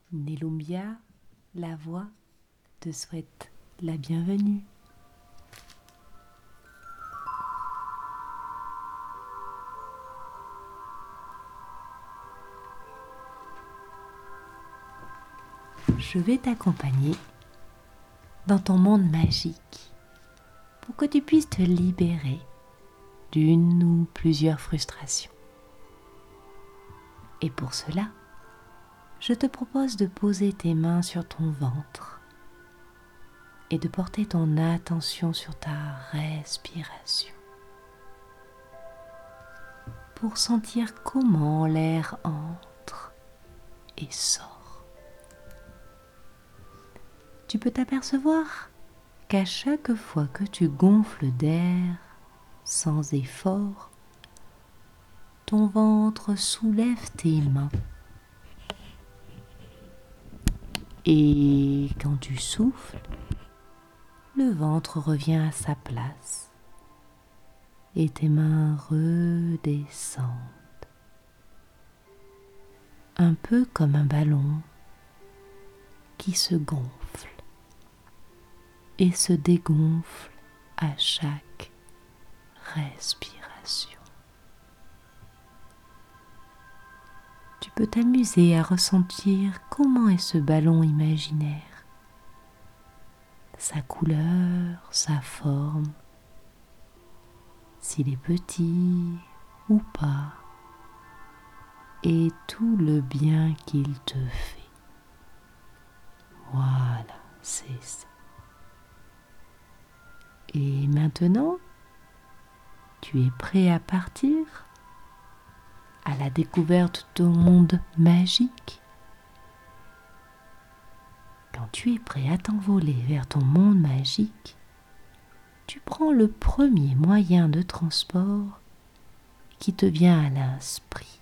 Nelumbia, la voix, te souhaite la bienvenue. Je vais t'accompagner dans ton monde magique pour que tu puisses te libérer d'une ou plusieurs frustrations. Et pour cela, je te propose de poser tes mains sur ton ventre et de porter ton attention sur ta respiration pour sentir comment l'air entre et sort. Tu peux t'apercevoir qu'à chaque fois que tu gonfles d'air sans effort, ton ventre soulève tes mains. Et quand tu souffles, le ventre revient à sa place et tes mains redescendent. Un peu comme un ballon qui se gonfle et se dégonfle à chaque respiration. Tu peux t'amuser à ressentir comment est ce ballon imaginaire, sa couleur, sa forme, s'il est petit ou pas, et tout le bien qu'il te fait. Voilà, c'est ça. Et maintenant, tu es prêt à partir à la découverte de ton monde magique. Quand tu es prêt à t'envoler vers ton monde magique, tu prends le premier moyen de transport qui te vient à l'esprit.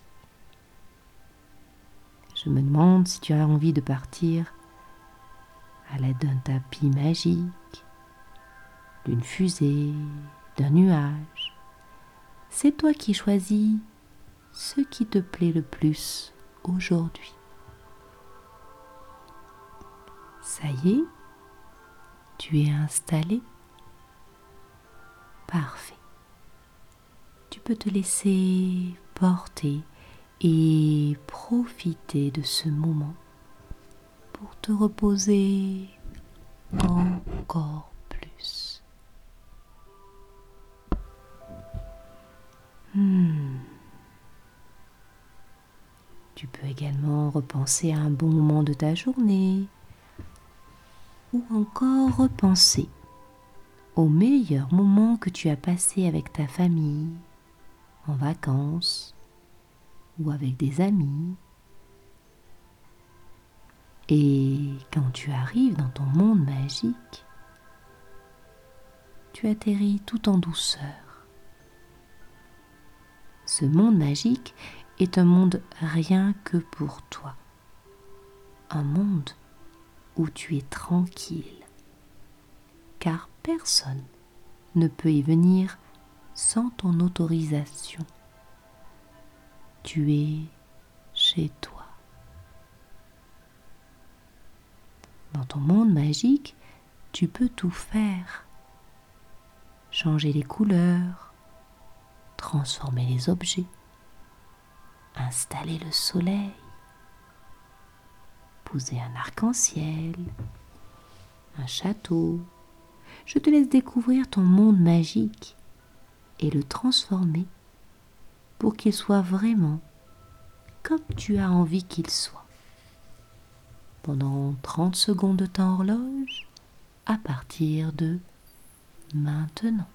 Je me demande si tu as envie de partir à l'aide d'un tapis magique, d'une fusée, d'un nuage. C'est toi qui choisis ce qui te plaît le plus aujourd'hui. Ça y est, tu es installé? Parfait. Tu peux te laisser porter et profiter de ce moment pour te reposer encore plus. Tu peux également repenser à un bon moment de ta journée ou encore repenser au meilleur moment que tu as passé avec ta famille, en vacances ou avec des amis. Et quand tu arrives dans ton monde magique, tu atterris tout en douceur. Ce monde magique est un monde rien que pour toi. Un monde où tu es tranquille, car personne ne peut y venir sans ton autorisation. Tu es chez toi. Dans ton monde magique, tu peux tout faire. Changer les couleurs, transformer les objets, installer le soleil, poser un arc-en-ciel, un château. Je te laisse découvrir ton monde magique et le transformer pour qu'il soit vraiment comme tu as envie qu'il soit. Pendant 30 secondes de temps horloge, à partir de maintenant.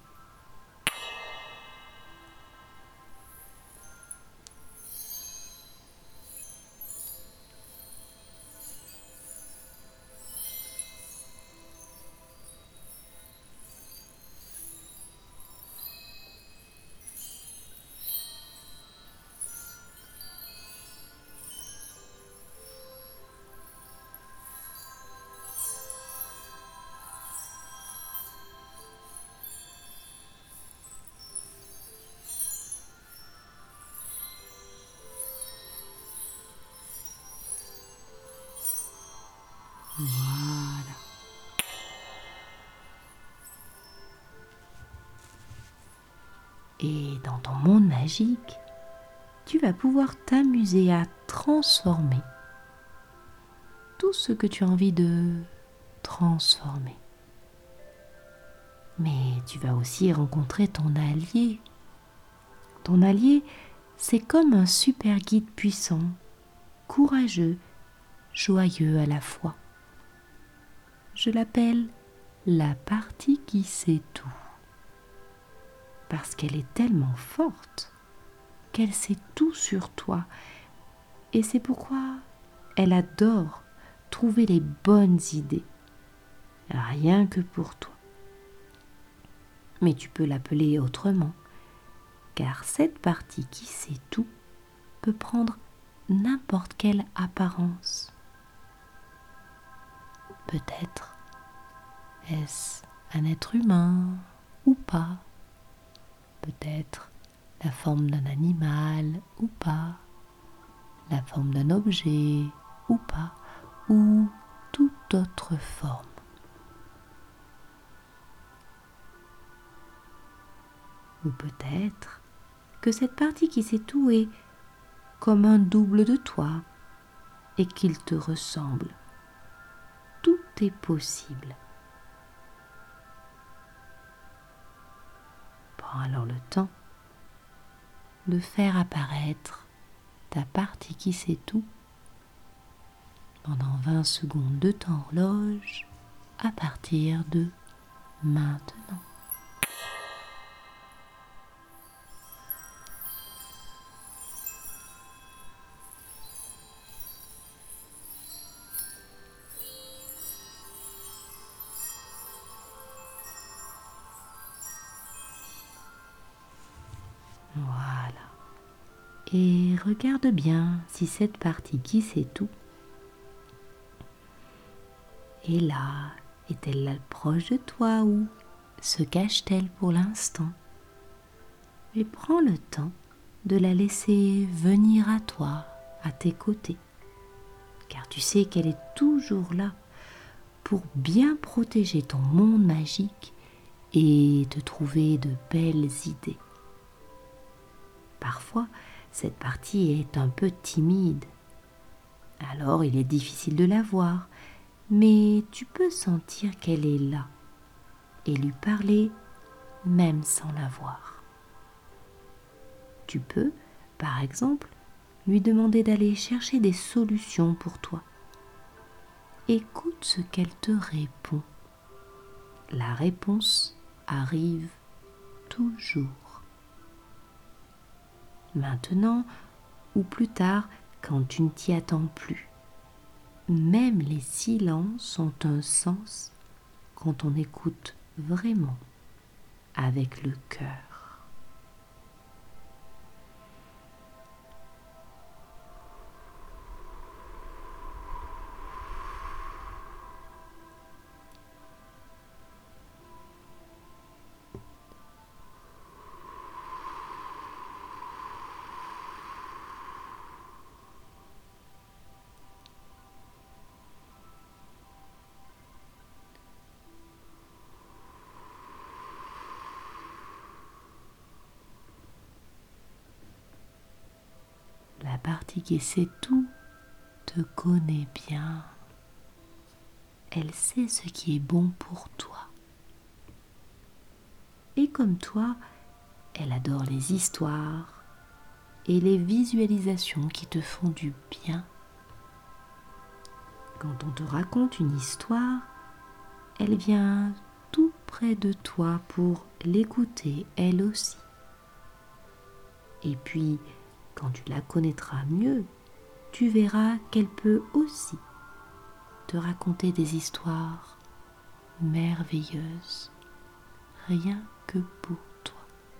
Et dans ton monde magique, tu vas pouvoir t'amuser à transformer tout ce que tu as envie de transformer. Mais tu vas aussi rencontrer ton allié. Ton allié, c'est comme un super guide puissant, courageux, joyeux à la fois. Je l'appelle la partie qui sait tout. Parce qu'elle est tellement forte qu'elle sait tout sur toi. Et c'est pourquoi elle adore trouver les bonnes idées, rien que pour toi. Mais tu peux l'appeler autrement, car cette partie qui sait tout peut prendre n'importe quelle apparence. Peut-être est-ce un être humain ou pas, peut-être la forme d'un animal ou pas, la forme d'un objet ou pas, ou toute autre forme. Ou peut-être que cette partie qui sait tout est comme un double de toi et qu'il te ressemble. Tout est possible. Prends alors le temps de faire apparaître ta partie qui sait tout pendant 20 secondes de temps horloge à partir de maintenant. Voilà. Et regarde bien si cette partie qui sait tout est là. Est-elle là proche de toi ou se cache-t-elle pour l'instant? Et prends le temps de la laisser venir à toi, à tes côtés, car tu sais qu'elle est toujours là pour bien protéger ton monde magique et te trouver de belles idées. Parfois, cette partie est un peu timide, alors il est difficile de la voir, mais tu peux sentir qu'elle est là et lui parler même sans la voir. Tu peux, par exemple, lui demander d'aller chercher des solutions pour toi. Écoute ce qu'elle te répond. La réponse arrive toujours. Maintenant ou plus tard quand tu ne t'y attends plus. Même les silences ont un sens quand on écoute vraiment avec le cœur. La partie qui sait tout te connaît bien. Elle sait ce qui est bon pour toi. Et comme toi, elle adore les histoires et les visualisations qui te font du bien. Quand on te raconte une histoire, elle vient tout près de toi pour l'écouter elle aussi. Et puis, quand tu la connaîtras mieux, tu verras qu'elle peut aussi te raconter des histoires merveilleuses, rien que pour toi.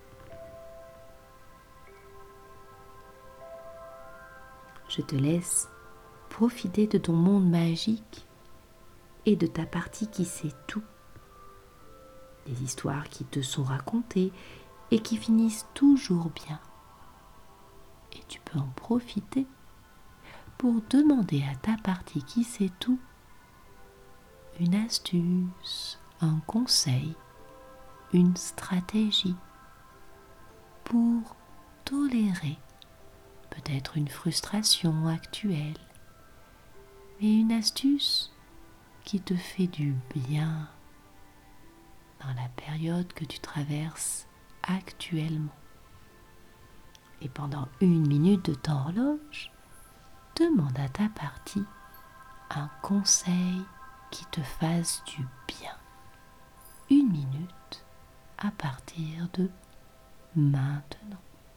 Je te laisse profiter de ton monde magique et de ta partie qui sait tout. Des histoires qui te sont racontées et qui finissent toujours bien. Et tu peux en profiter pour demander à ta partie qui sait tout une astuce, un conseil, une stratégie. pour tolérer peut-être une frustration actuelle, mais une astuce qui te fait du bien dans la période que tu traverses actuellement. Et pendant 1 minute de temps horloge, demande à ta partie un conseil qui te fasse du bien. 1 minute à partir de maintenant.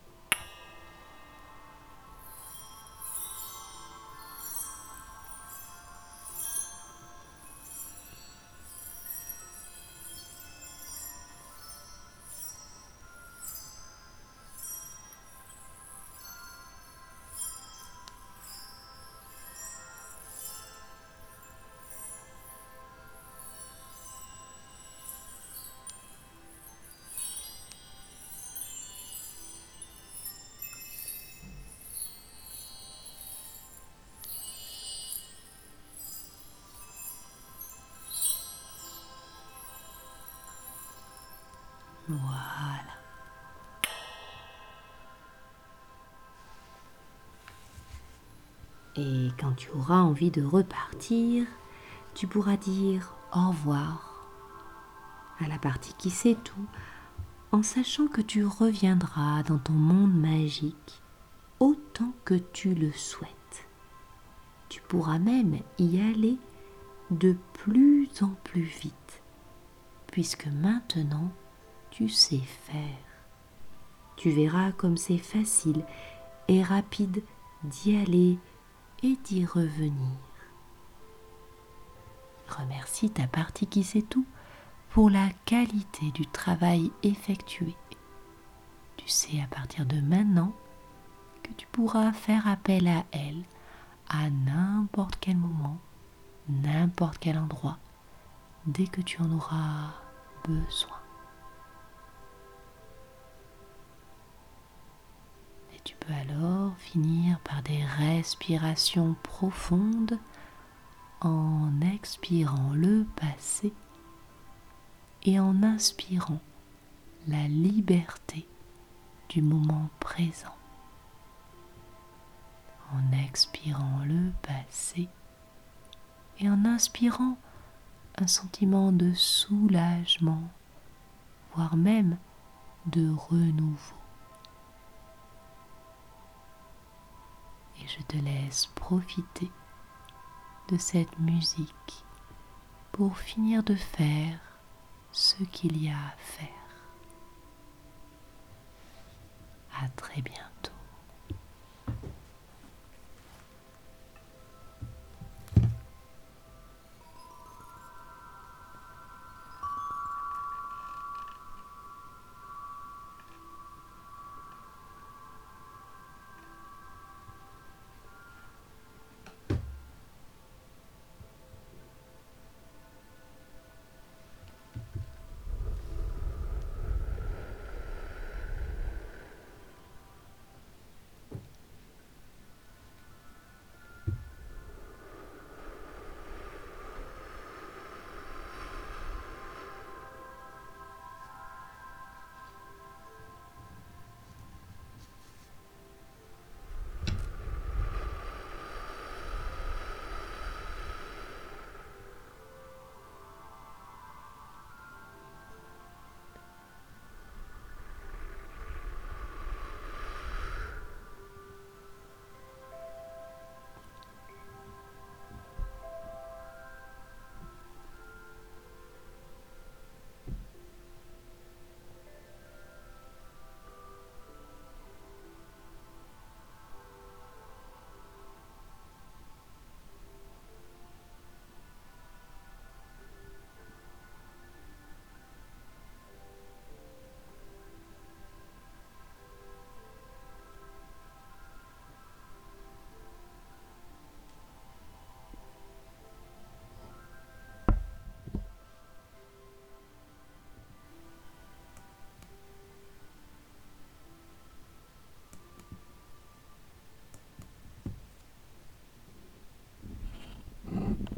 Voilà. Et quand tu auras envie de repartir, tu pourras dire au revoir à la partie qui sait tout, en sachant que tu reviendras dans ton monde magique autant que tu le souhaites. Tu pourras même y aller de plus en plus vite, puisque maintenant tu sais faire. Tu verras comme c'est facile et rapide d'y aller et d'y revenir. Remercie ta partie qui sait tout pour la qualité du travail effectué. Tu sais à partir de maintenant que tu pourras faire appel à elle à n'importe quel moment, n'importe quel endroit, dès que tu en auras besoin. Et tu peux alors finir par des respirations profondes en expirant le passé et en inspirant la liberté du moment présent. En expirant le passé et en inspirant un sentiment de soulagement, voire même de renouveau. Et je te laisse profiter de cette musique pour finir de faire ce qu'il y a à faire. À très bientôt.